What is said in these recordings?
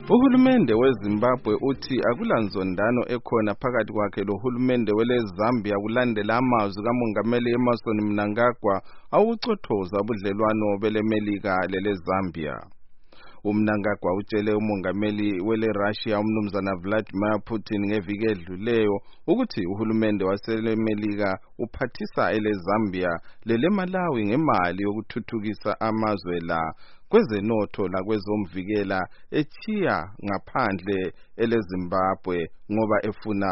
Uhulumende weZimbabwe uthi akulanzondano ekhona phakathi kwakhe lohulumende weleZambia kulandela amazwi kaMongameli Emmerson Mnangagwa awucothoza ubudlelwano beleMelika leleZambia. UMnangagwa utshele umongameli weleRussia umnumzana Vladimir Putin ngeviki edluleyo ukuthi uhulumende waseleMelika uphathisa eleZambia leleMalawi ngemali yokuthuthukisa amazwe la kwezenotho lakwezomvikela echiya ngaphandle eleZimbabwe ngoba efuna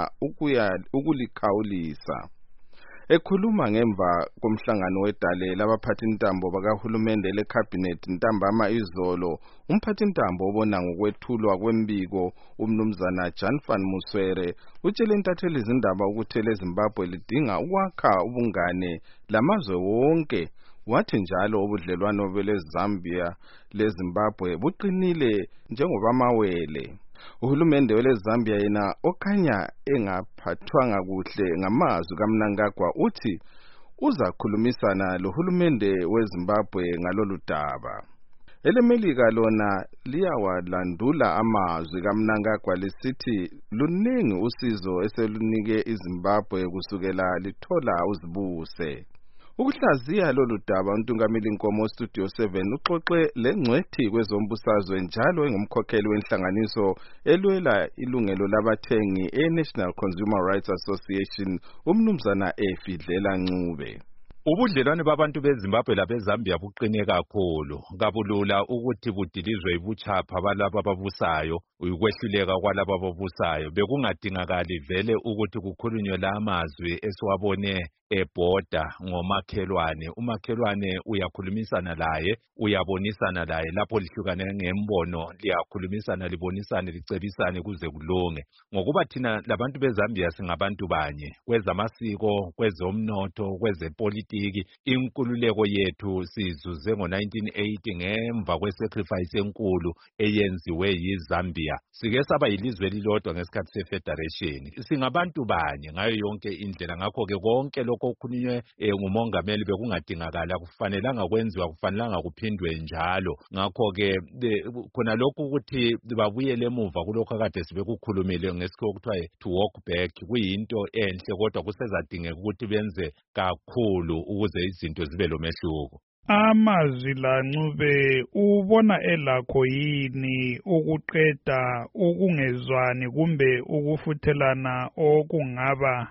ukulikhawulisa. Ekhuluma ngemva komhlangano wedale labaphathintambo bakahulumende leCabinet ntambama izolo, umphathintambo obona ngokwethulwa kwembiko umnumzana Jan van Muswere utshele intatheli izindaba ukuthi eleZimbabwe lidinga ukwakha ubungane lamazwe wonke. Wathi njalo ubudlelwano beleZambia leZimbabwe buqinile njengoba amawele. Uhulumende weleZambia yena okhanya engaphathwanga kuhle ngamazwi kaMnangagwa uthi uzakhulumisana lohulumende weZimbabwe ngalolu daba. EleMelika lona liyawalandula amazwi kaMnangagwa lisithi luningi usizo eselunike iZimbabwe kusukela lithola uzibuse. Ukuhlaziya lolu daba uNtungameli Nkomo Studio 7 uxoxe lengcwethi kwezombusazwe njalo engumkhokheli wenhlanganiso elwela ilungelo labathengi eNational Consumer Rights Association umnumzana Efidlela Ncube. Ubudlelwane babantu beZimbabwe labeZambia buqine kakhulu. Kabulula ukuthi budilizwe ibuchapha balabo ababusayo, ukwehluleka kwalabo ababusayo. Bekungadingakali vele ukuthi kukhulunywe la amazwi esiwabone ebhoda ngomakhelwane. Umakhelwane uyakhulumisana laye, uyabonisana laye, lapho lihlukane ngembono liyakhulumisana, libonisane, licebisane kuze kulunge. Ngokuba thina labantu beZambia singabantu banye, kwezamasiko, kwezomnotho, kwezepolitiki, inkululeko yethu sizuze ngo1980 ngemva kwesacrifice enkulu eyenziwe yiZambia. Sike saba yilizwe lilodwa ngesikhathi sefederation. Singabantu banye ngayo yonke indlela. Ngakho ke konke lokho okukhulunywe ngumongameli bekungadingakala, akufanelanga kwenziwa, akufanelanga kuphindwe njalo. Ngakho ke khona lokho ukuthi babuyele emuva kulokho akade sibekukhulumile ngesikho okuthiwa to walk back kuyinto enhle, kodwa kusezadingeka ukuthi benze kakhulu ukuze izinto zibe lomehluko. Amazwi la Ncube ubona elakho yini ukuqeda ukungezwani kumbe ukufuthelana okungaba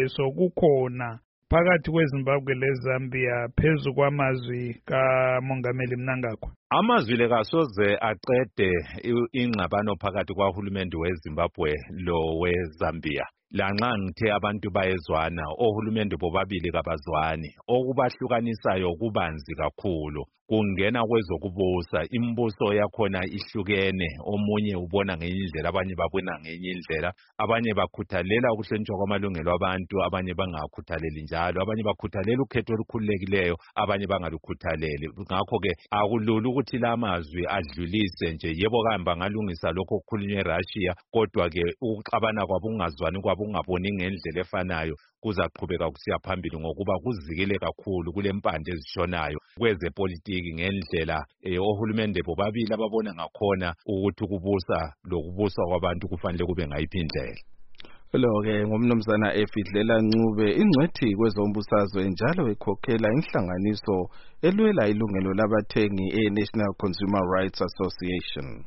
besokukhona phakathi kweZimbabwe leZambia phezu kwamazwi kaMongameli Mnangagwa? Amazwi le kasoze aqede ingxabano phakathi kwahulumende weZimbabwe lo weZambia. Lanxa ngithe abantu bayezwana, ohulumende bobabili kabazwani, okubahlukanisayo kubanzi kakhulu. Kungena kwezokubusa, imbuso yakhona ihlukene, omunye ubona ngenye indlela, abanye babona ngenye indlela, abanye bakhuthalela ukuhlonitshwa kwamalungelo abantu, abanye bangakhuthaleli njalo, abanye bakhuthalela ukhetho olukhululekileyo, abanye bangalukhuthaleli. Ngakho ke akulula ukuthi la mazwi adlulise nje, yebo kambe ngalungisa lokho okukhulunywe eRussia, kodwa ke ukuxabana kwabo, ungazwani kwabo, ungaboni ngendlela efanayo kuzaqhubeka kusiya phambili ngokuba kuzikile kakhulu kule mpande ezishonayo kwezepolitiki ngendlela ohulumende bobabili ababona ngakhona ukuthi ukubusa lokubuswa kwabantu kufanele kube ngayiphi indlela. Lo-ke ngumnumzana Efidlela Ncube, ingcwethi kwezombusazwe njalo ekhokhela inhlanganiso elwela ilungelo labathengi eNational Consumer Rights Association.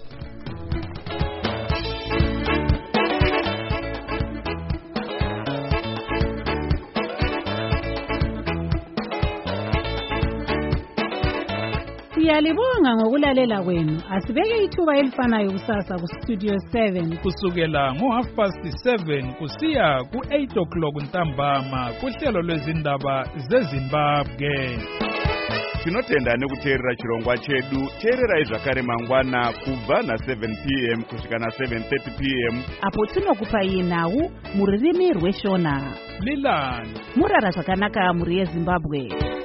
Siyalibonga ngokulalela kwenu. Asibeke ithuba elifanayo kusasa ku Studio 7 kusukela ngo7:30 kusiya ku8 ntambama kuhlelo lwezindaba zeZimbabwe. Tinotenda nekuteerera chirongwa chedu. Teererai zvakare mangwana kubva na7 p.m. kusvika na7:30 p.m. apo tinokupai nhau mururimi rweshona. Lilani murara zvakanaka muri yeZimbabwe.